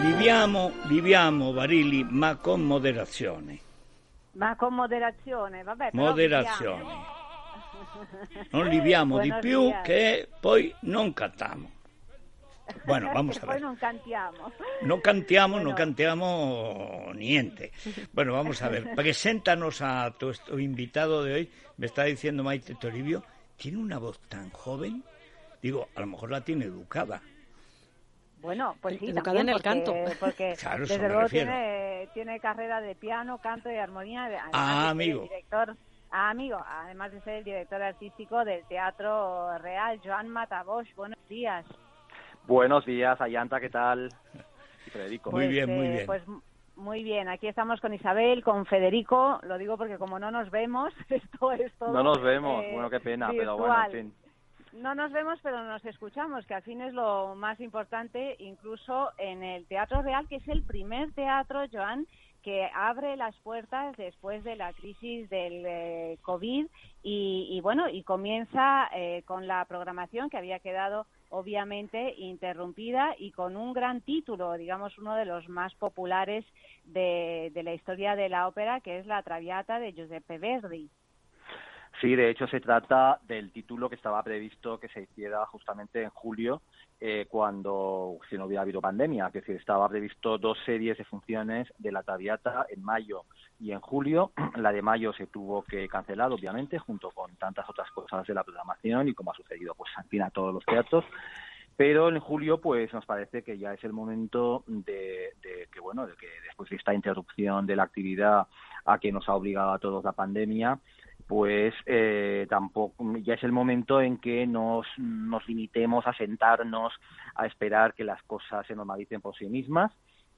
Liviamo, Barili, ma con moderazione. Ma con moderazione, vabbè. Moderazione. Non liviamo di più días. che poi non cantiamo. Bueno, vamos a ver. Poi non cantiamo. No cantiamo niente. Bueno, vamos a ver. Preséntanos a tu invitado de hoy. Me está diciendo Maite Toribio, ¿tiene una voz tan joven? Digo, a lo mejor la tiene educada. Bueno, pues sí, educada en el canto. Porque claro, desde luego tiene carrera de piano, canto y armonía. Amigo. Además de ser el director artístico del Teatro Real, Joan Matabosch. Buenos días. Buenos días, Ayanta, ¿qué tal? Y Federico. Muy bien. Pues muy bien, aquí estamos con Isabel, con Federico, lo digo porque como no nos vemos, esto es todo. No nos vemos, bueno, qué pena, virtual. Pero bueno, en fin. No nos vemos, pero nos escuchamos, que al fin es lo más importante, incluso en el Teatro Real, que es el primer teatro, Joan, que abre las puertas después de la crisis del COVID y comienza con la programación que había quedado obviamente interrumpida y con un gran título, digamos uno de los más populares de la historia de la ópera, que es La Traviata de Giuseppe Verdi. Sí, de hecho se trata del título que estaba previsto que se hiciera justamente en julio, cuando si no hubiera habido pandemia, que estaba previsto 2 series de funciones de La Traviata en mayo y en julio. La de mayo se tuvo que cancelar, obviamente, junto con tantas otras cosas de la programación y como ha sucedido pues al fin a todos los teatros. Pero en julio pues nos parece que ya es el momento de que después de esta interrupción de la actividad a que nos ha obligado a todos la pandemia, pues tampoco ya es el momento en que nos limitemos a sentarnos a esperar que las cosas se normalicen por sí mismas,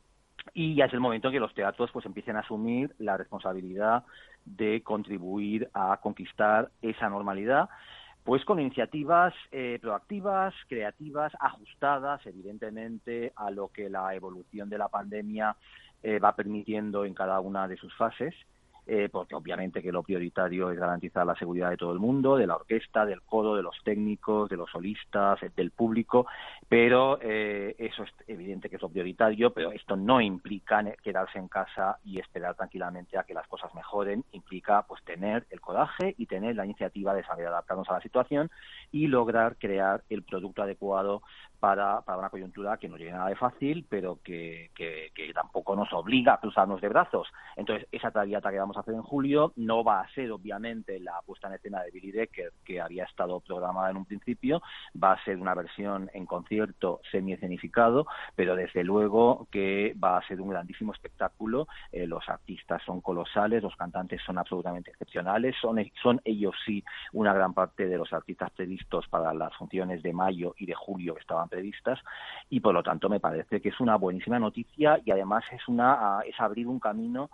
y ya es el momento en que los teatros pues empiecen a asumir la responsabilidad de contribuir a conquistar esa normalidad, pues con iniciativas proactivas, creativas, ajustadas evidentemente a lo que la evolución de la pandemia va permitiendo en cada una de sus fases. Porque obviamente que lo prioritario es garantizar la seguridad de todo el mundo, de la orquesta, del coro, de los técnicos, de los solistas, del público, pero eso es evidente que es lo prioritario, pero esto no implica quedarse en casa y esperar tranquilamente a que las cosas mejoren, implica pues tener el coraje y tener la iniciativa de saber adaptarnos a la situación y lograr crear el producto adecuado para una coyuntura que no llegue nada de fácil, pero que tampoco nos obliga a cruzarnos de brazos. Entonces, esa Traviata que vamos a hacer en julio no va a ser, obviamente, la puesta en escena de Billy Decker, que había estado programada en un principio, va a ser una versión en concierto semi-escenificado, pero desde luego que va a ser un grandísimo espectáculo. Los artistas son colosales, los cantantes son absolutamente excepcionales, son ellos sí una gran parte de los artistas previstos para las funciones de mayo y de julio que estaban previstas, y por lo tanto me parece que es una buenísima noticia, y además es abrir un camino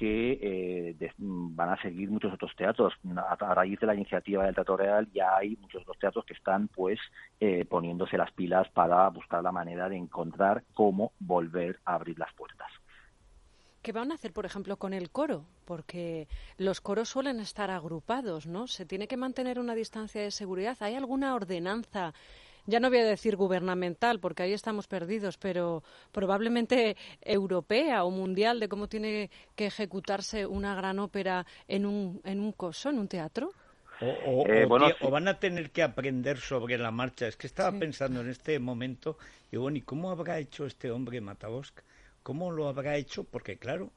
que van a seguir muchos otros teatros. A raíz de la iniciativa del Teatro Real ya hay muchos otros teatros que están pues poniéndose las pilas para buscar la manera de encontrar cómo volver a abrir las puertas. ¿Qué van a hacer, por ejemplo, con el coro? Porque los coros suelen estar agrupados, ¿no? Se tiene que mantener una distancia de seguridad. ¿Hay alguna ordenanza? Ya no voy a decir gubernamental, porque ahí estamos perdidos, pero probablemente europea o mundial, de cómo tiene que ejecutarse una gran ópera en un coso, en un teatro. O van a tener que aprender sobre la marcha. Es que estaba pensando en este momento, ¿y cómo habrá hecho este hombre Matabosch? ¿Cómo lo habrá hecho? Porque claro,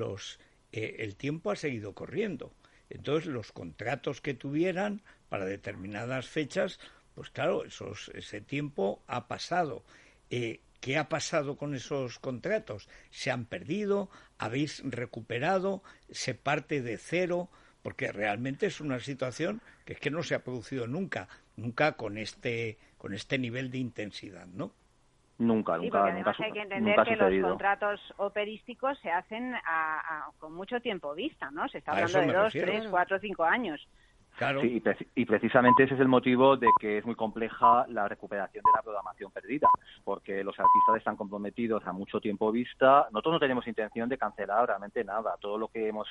el tiempo ha seguido corriendo. Entonces los contratos que tuvieran para determinadas fechas, pues claro, ese tiempo ha pasado. ¿Qué ha pasado con esos contratos? ¿Se han perdido? ¿Habéis recuperado? ¿Se parte de cero? Porque realmente es una situación que es que no se ha producido nunca con este nivel de intensidad, ¿no? Nunca. Hay que entender que los contratos operísticos se hacen con mucho tiempo vista, ¿no? Se está hablando de 2, 3, 4, 5 años. Claro. Sí, y precisamente ese es el motivo de que es muy compleja la recuperación de la programación perdida, porque los artistas están comprometidos a mucho tiempo vista. Nosotros no tenemos intención de cancelar realmente nada. Todo lo que hemos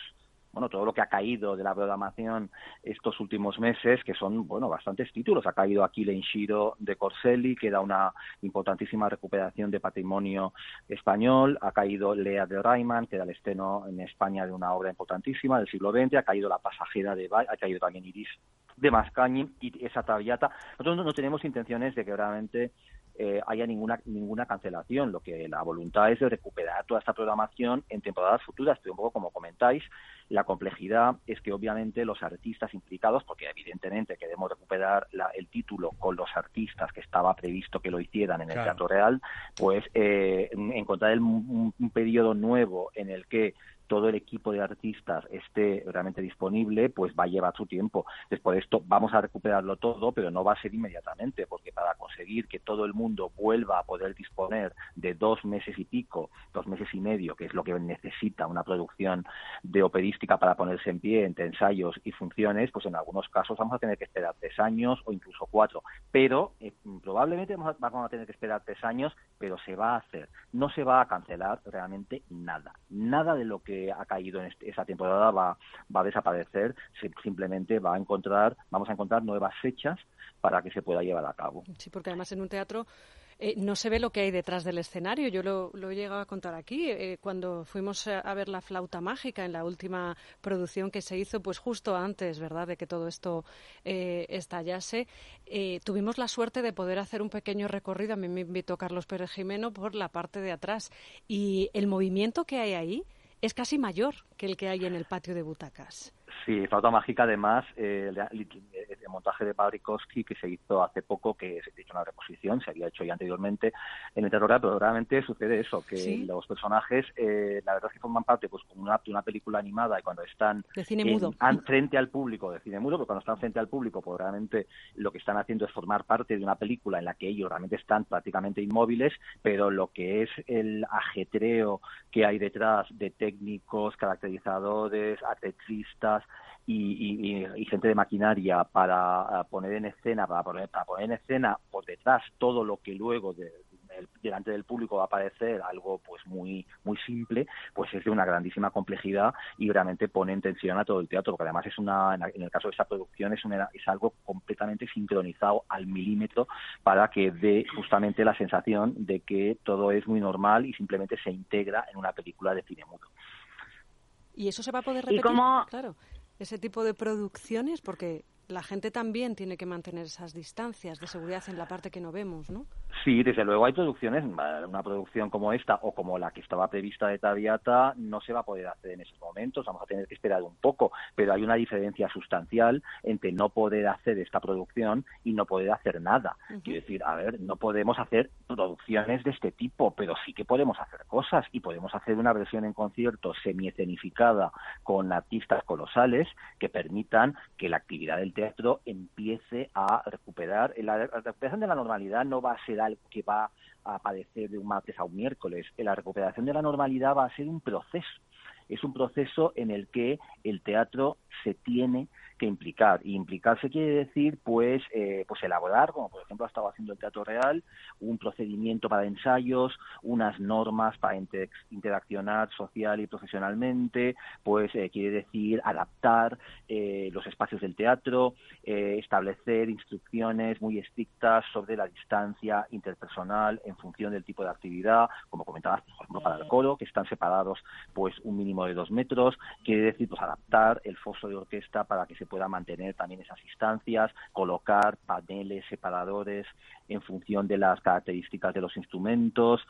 todo lo que ha caído de la programación estos últimos meses, que son, bastantes títulos. Ha caído Achille in Shiro de Corselli, que da una importantísima recuperación de patrimonio español. Ha caído Lea de Rayman, que da el estreno en España de una obra importantísima del siglo XX. Ha caído La pasajera de Bay, ha caído también Iris de Mascagni y esa Traviata. Nosotros no tenemos intenciones de que realmente haya ninguna cancelación. Lo que la voluntad es de recuperar toda esta programación en temporadas futuras, pero un poco como comentáis, la complejidad es que obviamente los artistas implicados, porque evidentemente queremos recuperar el título con los artistas que estaba previsto que lo hicieran en el Teatro Real, pues encontrar un periodo nuevo en el que todo el equipo de artistas esté realmente disponible, pues va a llevar su tiempo. Después de esto vamos a recuperarlo todo, pero no va a ser inmediatamente, porque para conseguir que todo el mundo vuelva a poder disponer de 2 meses y pico, 2 meses y medio, que es lo que necesita una producción de operística para ponerse en pie entre ensayos y funciones, pues en algunos casos vamos a tener que esperar 3 años o incluso 4. Pero probablemente vamos a tener que esperar 3 años, pero se va a hacer. No se va a cancelar realmente nada. Nada de lo que ha caído en esa temporada va a desaparecer, simplemente vamos a encontrar nuevas fechas para que se pueda llevar a cabo. Sí, porque además en un teatro no se ve lo que hay detrás del escenario. Yo lo he llegado a contar aquí. Cuando fuimos a ver La flauta mágica en la última producción que se hizo, pues justo antes, ¿verdad?, de que todo esto estallase, tuvimos la suerte de poder hacer un pequeño recorrido. A mí me invitó Carlos Pérez Jimeno por la parte de atrás. Y el movimiento que hay ahí es casi mayor que el que hay en el patio de butacas. Sí, Flauta Mágica, además, el montaje de Pawlikowski que se hizo hace poco, que se hizo una reposición, se había hecho ya anteriormente en el Teatro Real, pero realmente sucede eso, que ¿sí? Los personajes, la verdad es que forman parte pues como una película animada, y cuando están de cine mudo. Frente al público, de cine mudo, pero cuando están frente al público, pues realmente lo que están haciendo es formar parte de una película en la que ellos realmente están prácticamente inmóviles, pero lo que es el ajetreo que hay detrás de técnicos, caracterizadores, artistas y gente de maquinaria para poner en escena, por detrás todo lo que luego delante del público va a aparecer algo pues muy muy simple, pues es de una grandísima complejidad y realmente pone en tensión a todo el teatro, porque además en el caso de esta producción es algo completamente sincronizado al milímetro para que dé justamente la sensación de que todo es muy normal y simplemente se integra en una película de cine mudo. ¿Y eso se va a poder repetir? Claro, ese tipo de producciones, porque la gente también tiene que mantener esas distancias de seguridad en la parte que no vemos, ¿no? Sí, desde luego hay producciones, una producción como esta o como la que estaba prevista de Traviata no se va a poder hacer en esos momentos, vamos a tener que esperar un poco, pero hay una diferencia sustancial entre no poder hacer esta producción y no poder hacer nada. Uh-huh. Quiero decir, no podemos hacer producciones de este tipo, pero sí que podemos hacer cosas y podemos hacer una versión en concierto semi-escenificada con artistas colosales que permitan que la actividad del teatro empiece a recuperar. La recuperación de la normalidad no va a ser algo que va a aparecer de un martes a un miércoles. La recuperación de la normalidad va a ser un proceso. Es un proceso en el que el teatro se tiene que implicar. Y implicarse quiere decir, pues elaborar, como por ejemplo ha estado haciendo el Teatro Real, un procedimiento para ensayos, unas normas para interaccionar social y profesionalmente, pues quiere decir adaptar los espacios del teatro, establecer instrucciones muy estrictas sobre la distancia interpersonal en función del tipo de actividad, como comentabas, por ejemplo, para el coro, que están separados pues un mínimo de 2 metros, quiere decir pues adaptar el foso de orquesta para que se pueda mantener también esas distancias, colocar paneles separadores en función de las características de los instrumentos,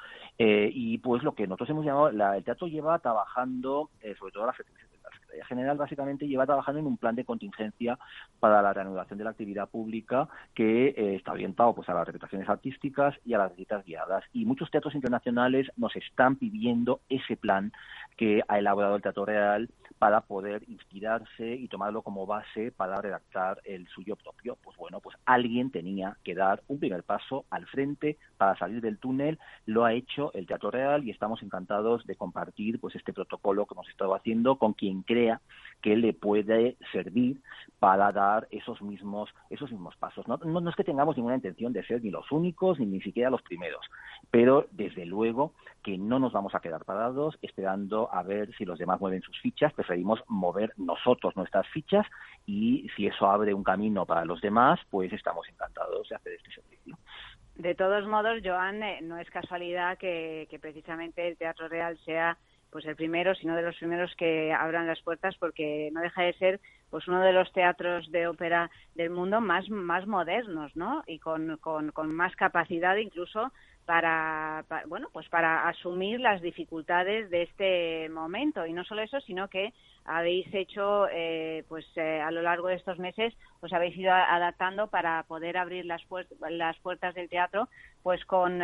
y pues lo que nosotros hemos llamado, el teatro lleva trabajando, sobre todo la Secretaría General básicamente lleva trabajando en un plan de contingencia para la reanudación de la actividad pública que está orientado pues a las representaciones artísticas y a las visitas guiadas, y muchos teatros internacionales nos están pidiendo ese plan que ha elaborado el Teatro Real para poder inspirarse y tomarlo como base para redactar el suyo propio. Pues bueno, pues alguien tenía que dar un primer paso al frente para salir del túnel. Lo ha hecho el Teatro Real y estamos encantados de compartir pues este protocolo que hemos estado haciendo con quien crea que le puede servir para dar esos mismos pasos. No es que tengamos ninguna intención de ser ni los únicos ni siquiera los primeros, pero desde luego que no nos vamos a quedar parados esperando a ver si los demás mueven sus fichas. preferimos mover nosotros nuestras fichas, y si eso abre un camino para los demás, pues estamos encantados de hacer este servicio. De todos modos, Joan, no es casualidad que precisamente el Teatro Real sea pues el primero, sino de los primeros que abran las puertas, porque no deja de ser pues uno de los teatros de ópera del mundo más modernos, ¿no? Y con más capacidad incluso para asumir las dificultades de este momento. Y no solo eso, sino que habéis hecho, a lo largo de estos meses, os habéis ido adaptando para poder abrir las puertas del teatro, pues con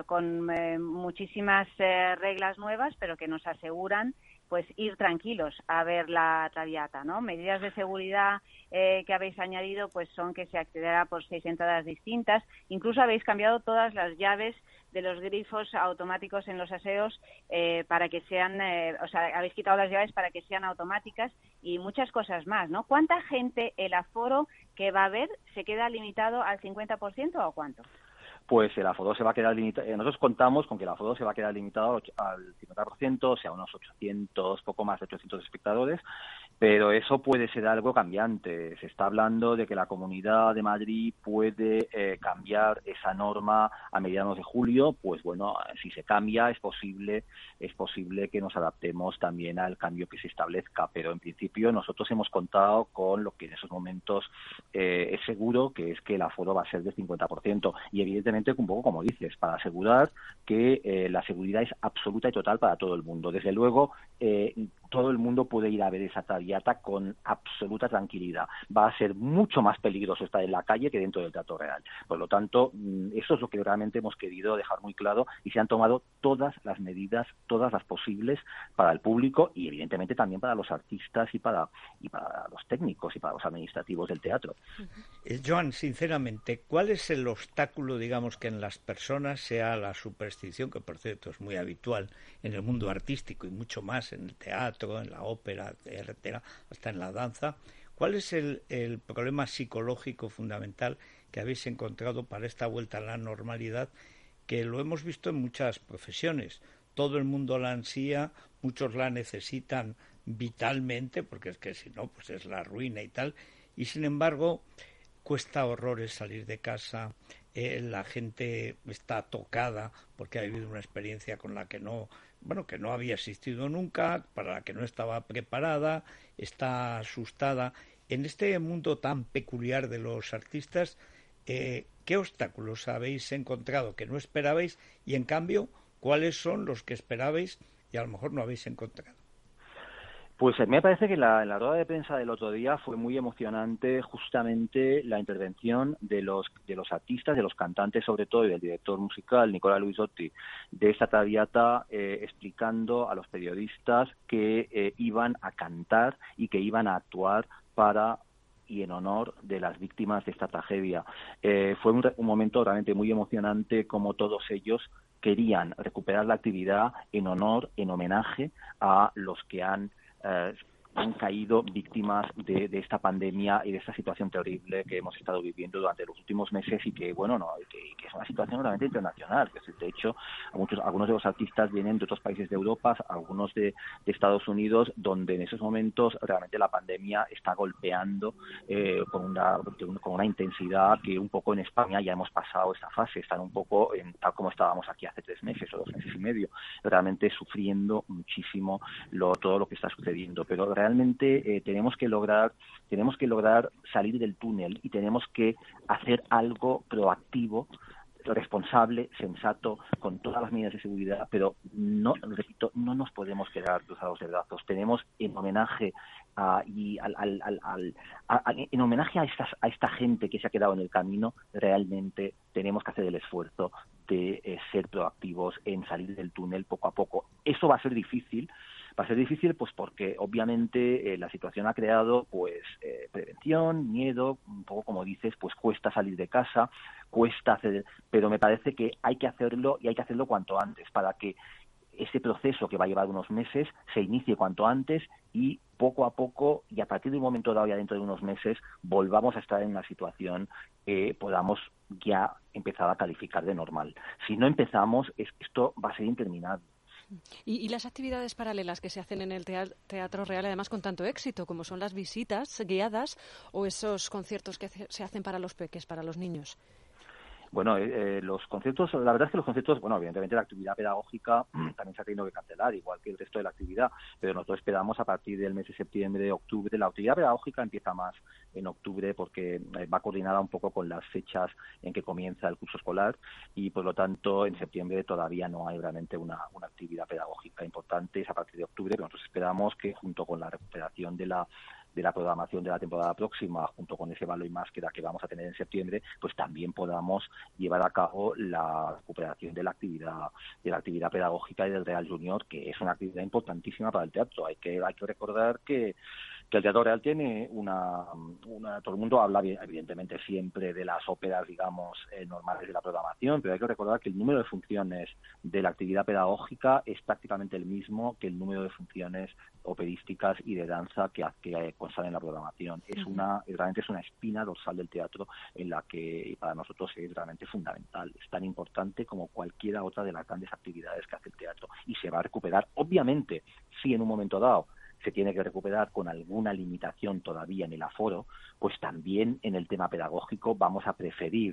muchísimas reglas nuevas, pero que nos aseguran pues ir tranquilos a ver la Traviata, ¿no? Medidas de seguridad que habéis añadido pues son que se accederá por 6 entradas distintas. Incluso habéis cambiado todas las llaves de los grifos automáticos en los aseos para que sean, habéis quitado las llaves para que sean automáticas, y muchas cosas más, ¿no? ¿Cuánta gente el aforo que va a haber se queda limitado al 50% o cuánto? Pues el aforo se va a quedar limitado. Nosotros contamos con que el aforo se va a quedar limitado al 50%, o sea, unos 800, poco más de 800 espectadores, pero eso puede ser algo cambiante. Se está hablando de que la Comunidad de Madrid puede cambiar esa norma a mediados de julio. Pues bueno, si se cambia es posible que nos adaptemos también al cambio que se establezca, pero en principio nosotros hemos contado con lo que en esos momentos es seguro, que es que el aforo va a ser del 50%, y evidentemente un poco como dices, para asegurar que la seguridad es absoluta y total para todo el mundo. Desde luego, todo el mundo puede ir a ver esa Traviata con absoluta tranquilidad. Va a ser mucho más peligroso estar en la calle que dentro del Teatro Real. Por lo tanto, eso es lo que realmente hemos querido dejar muy claro, y se han tomado todas las medidas, todas las posibles, para el público y evidentemente también para los artistas y para los técnicos y para los administrativos del teatro. Joan, sinceramente, ¿cuál es el obstáculo, digamos, que en las personas sea la superstición, que por cierto es muy habitual en el mundo artístico y mucho más en el teatro, en la ópera, etcétera, hasta en la danza? ¿Cuál es el problema psicológico fundamental que habéis encontrado para esta vuelta a la normalidad, que lo hemos visto en muchas profesiones? Todo el mundo la ansía, muchos la necesitan vitalmente, porque es que si no, pues es la ruina y tal, y sin embargo cuesta horrores salir de casa. La gente está tocada porque ha vivido una experiencia con la que no había asistido nunca, para la que no estaba preparada, está asustada. En este mundo tan peculiar de los artistas, ¿qué obstáculos habéis encontrado que no esperabais, y en cambio, cuáles son los que esperabais y a lo mejor no habéis encontrado? Pues me parece que en la rueda de prensa del otro día fue muy emocionante justamente la intervención de los artistas, de los cantantes sobre todo, y del director musical, Nicola Luisotti, de esta Traviata, explicando a los periodistas que iban a cantar y que iban a actuar para y en honor de las víctimas de esta tragedia. Fue un momento realmente muy emocionante, como todos ellos querían recuperar la actividad en honor, en homenaje a los que han caído víctimas de esta pandemia y de esta situación terrible que hemos estado viviendo durante los últimos meses, y que que es una situación realmente internacional. De hecho, algunos de los artistas vienen de otros países de Europa, algunos de Estados Unidos, donde en esos momentos realmente la pandemia está golpeando con una intensidad que un poco en España ya hemos pasado esta fase. Están un poco tal como estábamos aquí hace 3 meses o 2 meses y medio, realmente sufriendo muchísimo todo lo que está sucediendo. Pero realmente tenemos que lograr salir del túnel, y tenemos que hacer algo proactivo, responsable, sensato, con todas las medidas de seguridad, pero no nos podemos quedar cruzados de brazos. Tenemos, en homenaje a esta gente que se ha quedado en el camino, realmente tenemos que hacer el esfuerzo de ser proactivos en salir del túnel poco a poco. Eso va a ser difícil. Va a ser difícil pues porque obviamente la situación ha creado pues prevención, miedo, un poco como dices, pues cuesta salir de casa, cuesta hacer, pero me parece que hay que hacerlo, y hay que hacerlo cuanto antes, para que ese proceso, que va a llevar unos meses, se inicie cuanto antes, y poco a poco, y a partir de un momento dado, ya dentro de unos meses, volvamos a estar en una situación que podamos ya empezar a calificar de normal. Si no empezamos, esto va a ser interminable. Y las actividades paralelas que se hacen en el Teatro Real, además con tanto éxito, como son las visitas guiadas o esos conciertos que se hacen para los peques, para los niños. Bueno, los conciertos, la verdad es que los conciertos, bueno, evidentemente la actividad pedagógica también se ha tenido que cancelar, igual que el resto de la actividad, pero nosotros esperamos a partir del mes de septiembre, octubre. La actividad pedagógica empieza más en octubre porque va coordinada un poco con las fechas en que comienza el curso escolar y, por lo tanto, en septiembre todavía no hay realmente una actividad pedagógica importante, es a partir de octubre, pero nosotros esperamos que junto con la recuperación de la programación de la temporada próxima, junto con ese Valor y Máscara que vamos a tener en septiembre, pues también podamos llevar a cabo la recuperación de la actividad pedagógica y del Real Junior, que es una actividad importantísima para el teatro. Hay que recordar que el Teatro Real tiene todo el mundo habla evidentemente siempre de las óperas, digamos, normales de la programación, pero hay que recordar que el número de funciones de la actividad pedagógica es prácticamente el mismo que el número de funciones operísticas y de danza que constan en la programación. Realmente es una espina dorsal del teatro en la que para nosotros es realmente fundamental. Es tan importante como cualquiera otra de las grandes actividades que hace el teatro y se va a recuperar, obviamente, si en un momento dado se tiene que recuperar con alguna limitación todavía en el aforo, pues también en el tema pedagógico vamos a preferir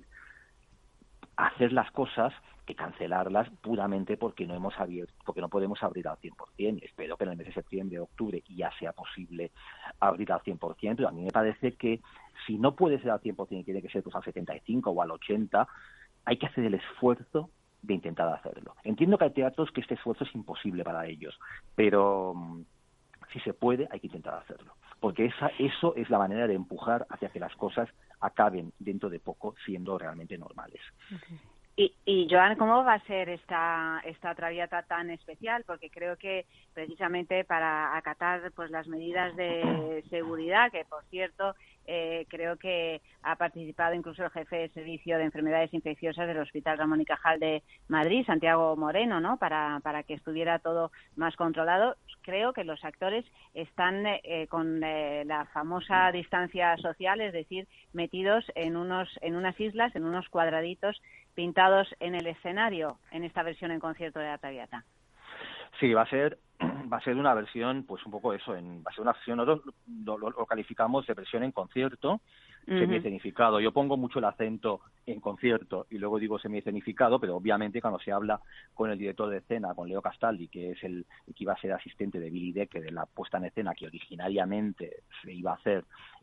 hacer las cosas que cancelarlas puramente porque no podemos abrir al 100%. Espero que en el mes de septiembre, octubre ya sea posible abrir al 100%, pero a mí me parece que si no puede ser al 100% y tiene que ser pues al 75 o al 80, hay que hacer el esfuerzo de intentar hacerlo. Entiendo que hay teatros que este esfuerzo es imposible para ellos, pero si se puede, hay que intentar hacerlo, porque eso es la manera de empujar hacia que las cosas acaben dentro de poco siendo realmente normales. Okay. Y Joan, ¿cómo va a ser esta Traviata tan especial? Porque creo que precisamente para acatar pues las medidas de seguridad, que por cierto creo que ha participado incluso el jefe de servicio de enfermedades infecciosas del Hospital Ramón y Cajal de Madrid, Santiago Moreno, ¿no? Para que estuviera todo más controlado. Creo que los actores están con la famosa distancia social, es decir, metidos en unas islas, en unos cuadraditos pintados en el escenario en esta versión en concierto de la Traviata. Sí, va a ser una versión, pues un poco eso, va a ser una versión, nosotros lo calificamos de versión en concierto, semi-escenificado. Yo pongo mucho el acento en concierto y luego digo semi-escenificado, pero obviamente cuando se habla con el director de escena, con Leo Castaldi, que es el que iba a ser asistente de Billy Decker de la puesta en escena que originariamente se iba a hacer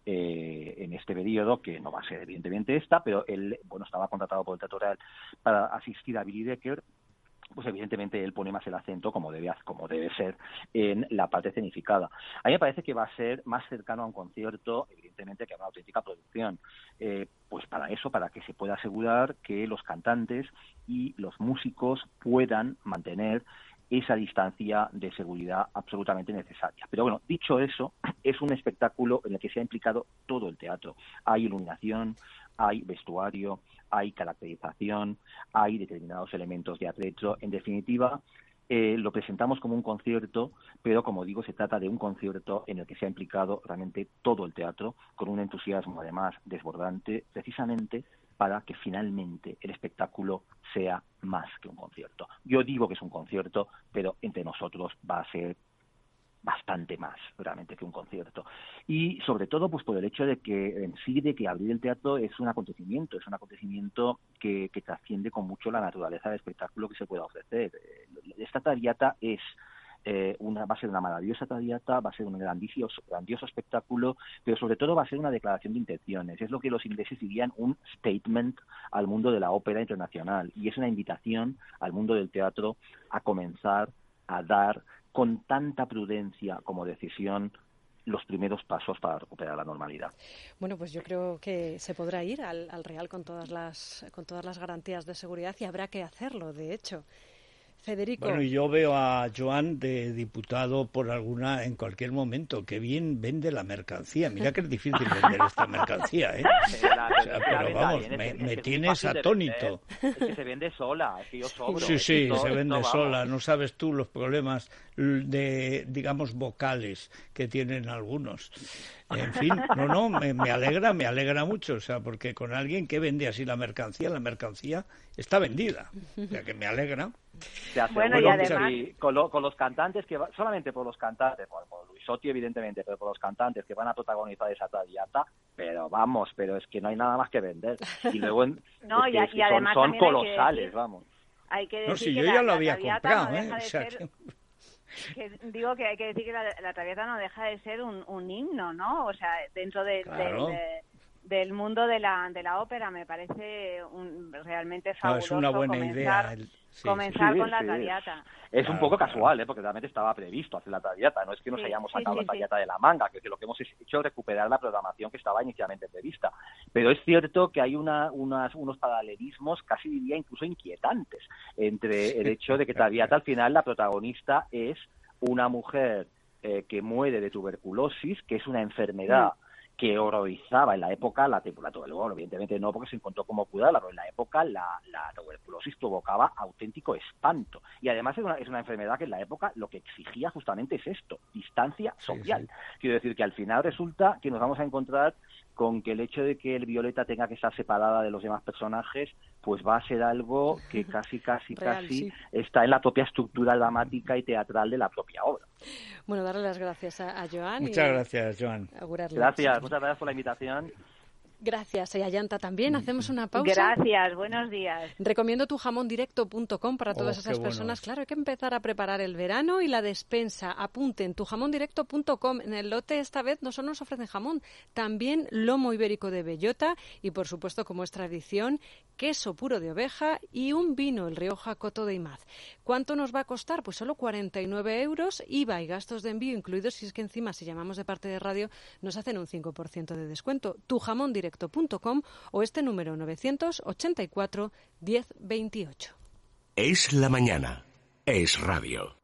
en este periodo, que no va a ser evidentemente esta, pero él, estaba contratado por el Teatro Real para asistir a Billy Decker, pues evidentemente él pone más el acento, como debe ser, en la parte escenificada. A mí me parece que va a ser más cercano a un concierto, evidentemente, que a una auténtica producción. Pues para que se pueda asegurar que los cantantes y los músicos puedan mantener esa distancia de seguridad absolutamente necesaria. Pero bueno, dicho eso, es un espectáculo en el que se ha implicado todo el teatro. Hay iluminación, hay vestuario, hay caracterización, hay determinados elementos de atrecho. En definitiva, lo presentamos como un concierto, pero como digo, se trata de un concierto en el que se ha implicado realmente todo el teatro, con un entusiasmo además desbordante, precisamente para que finalmente el espectáculo sea más que un concierto. Yo digo que es un concierto, pero entre nosotros va a ser bastante más realmente que un concierto. Y sobre todo pues por el hecho de que abrir el teatro es un acontecimiento que trasciende con mucho la naturaleza del espectáculo que se pueda ofrecer. Esta Traviata va a ser una maravillosa Traviata, va a ser un grandioso espectáculo, pero sobre todo va a ser una declaración de intenciones. Es lo que los ingleses dirían un statement al mundo de la ópera internacional, y es una invitación al mundo del teatro a comenzar a dar con tanta prudencia como decisión los primeros pasos para recuperar la normalidad. Bueno, pues yo creo que se podrá ir al Real con todas las garantías de seguridad, y habrá que hacerlo, de hecho. Federico. Bueno, y yo veo a Joan de diputado en cualquier momento. Qué bien vende la mercancía. Mira que es difícil vender esta mercancía, ¿eh? Pero vamos, me tienes atónito. Es que se vende sola, es que yo sobro. Sí, se vende sola. No sabes tú los problemas digamos, vocales que tienen algunos. En fin, me alegra mucho, porque con alguien que vende así la mercancía está vendida. O sea, que me alegra. Te aseguro y además... que con los cantantes que solamente por los cantantes, por Luisotti evidentemente, pero por los cantantes que van a protagonizar esa Traviata, pero es que no hay nada más que vender. Y luego y además son colosales, vamos. Hay que decir no, si que yo ya lo había comprado, comprado, digo que hay que decir que la Traviata no deja de ser un himno, ¿no? O sea, dentro del mundo de la ópera me parece realmente fabuloso. Es una buena idea. Comenzar con la Traviata. Es un poco casual, porque realmente estaba previsto hacer la Traviata. No es que nos hayamos sacado la Traviata de la manga, que lo que hemos hecho es recuperar la programación que estaba inicialmente prevista. Pero es cierto que hay unos paralelismos, casi diría incluso inquietantes, entre el hecho de que Traviata al final la protagonista es una mujer que muere de tuberculosis, que es una enfermedad que horrorizaba en la época la tuberculosis, evidentemente no porque se encontró cómo curarla, pero en la época la tuberculosis provocaba auténtico espanto. Y además es una enfermedad que en la época lo que exigía justamente es esto, distancia social. Quiero decir que al final resulta que nos vamos a encontrar con que el hecho de que el Violeta tenga que estar separada de los demás personajes, pues va a ser algo que casi está en la propia estructura dramática y teatral de la propia obra. Bueno, darle las gracias a Joan. Muchas gracias, Joan. Gracias, muchas gracias por la invitación. Gracias, y a Yanta también. Hacemos una pausa. Gracias, buenos días. Recomiendo tujamondirecto.com para todas esas personas. Claro, hay que empezar a preparar el verano y la despensa. Apunten, tujamondirecto.com. En el lote esta vez no solo nos ofrecen jamón, también lomo ibérico de bellota y, por supuesto, como es tradición, queso puro de oveja y un vino, el Rioja Coto de Imaz. ¿Cuánto nos va a costar? Pues solo 49 €, IVA y gastos de envío incluidos, si es que encima, si llamamos de parte de radio, nos hacen un 5% de descuento. tujamondirecto.com o este número 984 10 28. Es la mañana. Es radio.